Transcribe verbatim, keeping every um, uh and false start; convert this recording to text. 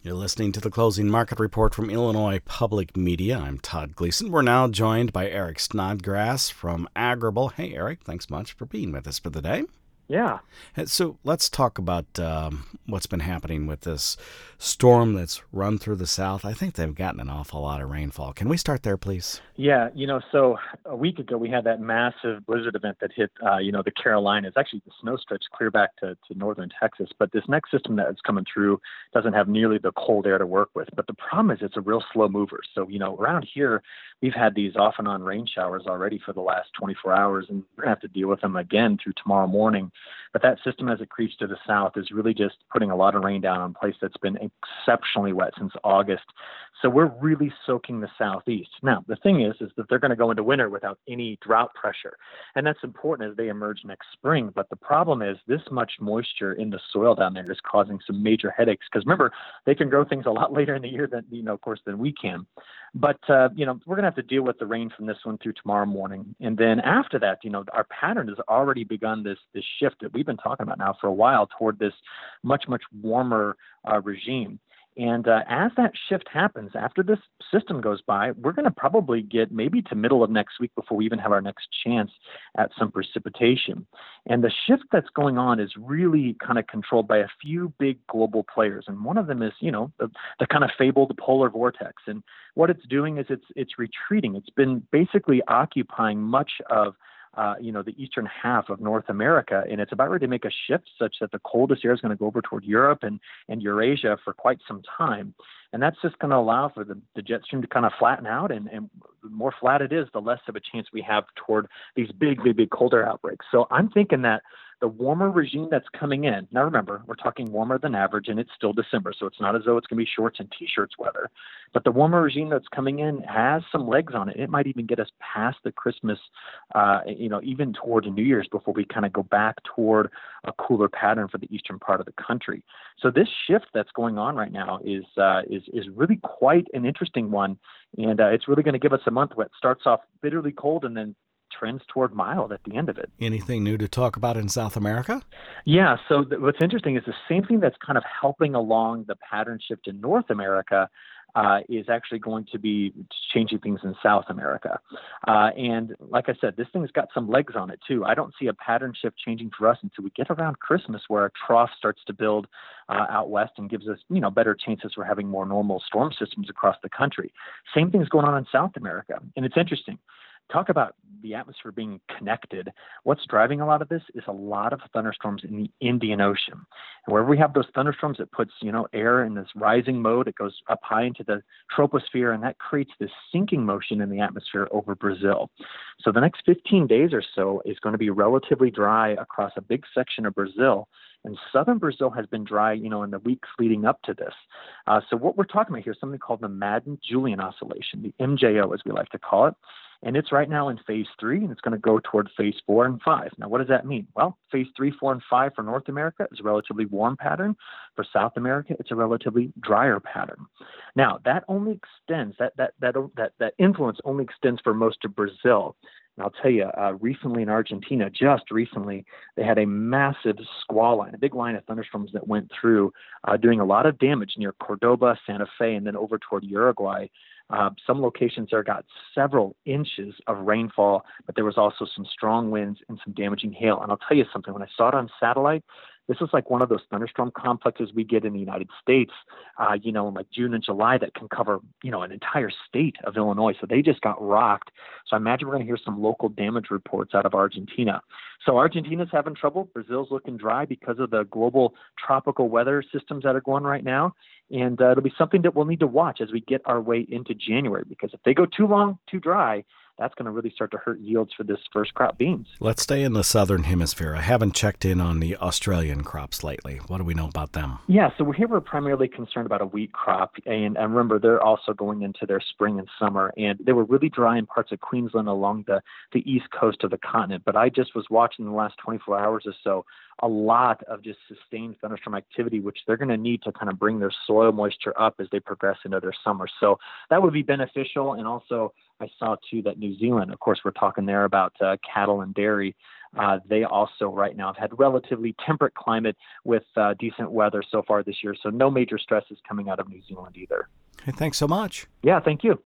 You're listening to the Closing Market Report from Illinois Public Media. I'm Todd Gleason. We're now joined by Eric Snodgrass from Agrible. Hey, Eric, thanks much for being with us for the day. Yeah. So let's talk about um, what's been happening with this storm that's run through the south. I think they've gotten an awful lot of rainfall. Can we start there, please? Yeah. You know, so a week ago, we had that massive blizzard event that hit, uh, you know, the Carolinas. Actually, the snow stretched clear back to, to northern Texas. But this next system that is coming through doesn't have nearly the cold air to work with. But the problem is it's a real slow mover. So, you know, around here, we've had these off and on rain showers already for the last twenty-four hours, and we're going to have to deal with them again through tomorrow morning. But that system, as it creeps to the south, is really just putting a lot of rain down on a place that's been exceptionally wet since August. So we're really soaking the southeast. Now, the thing is, is that they're going to go into winter without any drought pressure. And that's important as they emerge next spring. But the problem is this much moisture in the soil down there is causing some major headaches. Because remember, they can grow things a lot later in the year than, you know, of course, than we can. But, uh, you know, we're going to have to deal with the rain from this one through tomorrow morning. And then after that, you know, our pattern has already begun this, this shift that we've been talking about now for a while toward this much, much warmer uh, regime. And uh, as that shift happens, after this system goes by, we're going to probably get maybe to middle of next week before we even have our next chance at some precipitation. And the shift that's going on is really kind of controlled by a few big global players. And one of them is, you know, the, the kind of fabled polar vortex. And what it's doing is it's it's retreating. It's been basically occupying much of Uh, you know, the eastern half of North America, and it's about ready to make a shift such that the coldest air is going to go over toward Europe and, and Eurasia for quite some time. And that's just going to allow for the, the jet stream to kind of flatten out, and, and the more flat it is, the less of a chance we have toward these big, big, big cold air outbreaks. So I'm thinking that the warmer regime that's coming in, now remember, we're talking warmer than average, and it's still December, so it's not as though it's going to be shorts and T-shirts weather. But the warmer regime that's coming in has some legs on it. It might even get us past the Christmas, uh, you know, even toward New Year's before we kind of go back toward a cooler pattern for the eastern part of the country. So this shift that's going on right now is uh, is is really quite an interesting one, and uh, it's really going to give us a month where it starts off bitterly cold and then trends toward mild at the end of it. Anything new to talk about in South America? Yeah, so th- what's interesting is the same thing that's kind of helping along the pattern shift in North America uh, is actually going to be changing things in South America. Uh, and like I said, this thing's got some legs on it too. I don't see a pattern shift changing for us until we get around Christmas, where a trough starts to build uh, out west and gives us, you know, better chances for having more normal storm systems across the country. Same thing's going on in South America. And it's interesting. Talk about the atmosphere being connected. What's driving a lot of this is a lot of thunderstorms in the Indian Ocean. And wherever we have those thunderstorms, it puts, you know, air in this rising mode. It goes up high into the troposphere, and that creates this sinking motion in the atmosphere over Brazil. So the next fifteen days or so is going to be relatively dry across a big section of Brazil. And southern Brazil has been dry, you know, in the weeks leading up to this. Uh, so what we're talking about here is something called the Madden-Julian Oscillation, the M J O as we like to call it. And it's right now in phase three, and it's going to go toward phase four and five. Now, what does that mean? Well, phase three, four, and five for North America is a relatively warm pattern. For South America, it's a relatively drier pattern. Now, that only extends, that that that that, that influence only extends for most of Brazil. And I'll tell you, uh, recently in Argentina, just recently, they had a massive squall line, a big line of thunderstorms that went through, uh, doing a lot of damage near Cordoba, Santa Fe, and then over toward Uruguay. Uh, some locations there got several inches of rainfall, but there was also some strong winds and some damaging hail. And I'll tell you something, when I saw it on satellite, this is like one of those thunderstorm complexes we get in the United States, uh, you know, in like June and July that can cover, you know, an entire state of Illinois. So they just got rocked. So I imagine we're going to hear some local damage reports out of Argentina. So Argentina's having trouble. Brazil's looking dry because of the global tropical weather systems that are going right now. And uh, it'll be something that we'll need to watch as we get our way into January, because if they go too long, too dry, that's going to really start to hurt yields for this first crop beans. Let's stay in the southern hemisphere. I haven't checked in on the Australian crops lately. What do we know about them? Yeah, so here we're primarily concerned about a wheat crop. And, and remember, they're also going into their spring and summer. And they were really dry in parts of Queensland along the, the east coast of the continent. But I just was watching the last twenty-four hours or so a lot of just sustained thunderstorm activity, which they're going to need to kind of bring their soil moisture up as they progress into their summer. So that would be beneficial. And also, I saw, too, that New Zealand, of course, we're talking there about uh, cattle and dairy. uh, they also right now have had relatively temperate climate with uh, decent weather so far this year. So no major stresses coming out of New Zealand either. Hey, thanks so much. Yeah, thank you.